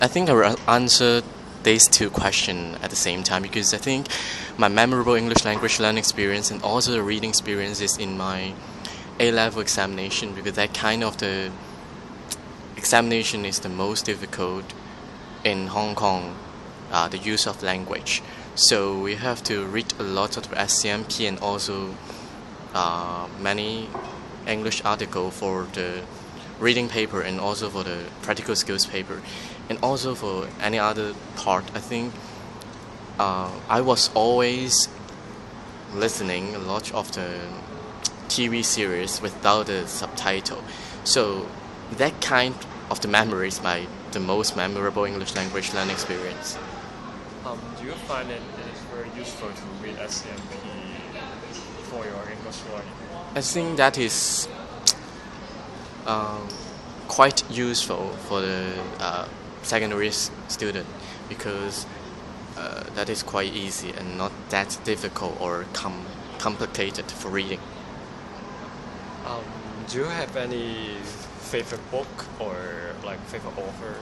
I think I will answer these two questions at the same time because I think my memorable English language learning experience and also the reading experience is in my A-level examination, because that kind of the examination is the most difficult in Hong Kong, the use of language. So we have to read a lot of SCMP and also many English article for the reading paper and also for the practical skills paper, and also for any other part. I think I was always listening a lot of the TV series without the subtitle, so that kind of the memory is the most memorable English language learning experience. Do you find it is very useful to read SCMP for your English learning? I think that is quite useful for the secondary student, because that is quite easy and not that difficult or complicated for reading. Do you have any favorite book or like favorite author?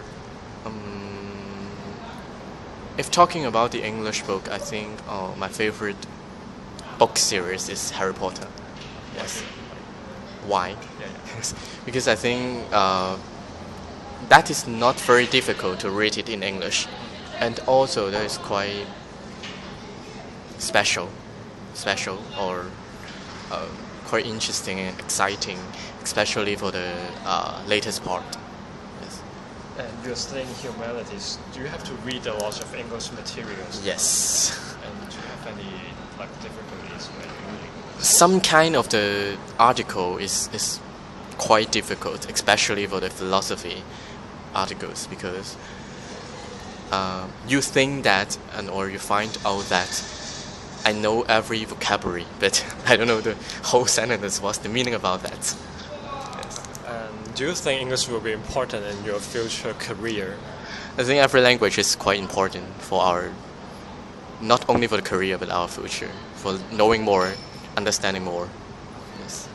If talking about the English book, I think my favorite book series is Harry Potter. Yes. Why? Yeah. Because I think that is not very difficult to read it in English, and also that is quite special or quite interesting and exciting, especially for the latest part. Yes. And you're studying humanities. Do you have to read a lot of English materials? Yes. And do you have any like difficulties when reading? Some kind of the article is quite difficult, especially for the philosophy articles, because you think that or you find out that I know every vocabulary, but I don't know the whole sentence. What's the meaning about that? Yes. Do you think English will be important in your future career? I think every language is quite important for our, not only for the career but our future, for knowing more, understanding more. Yes.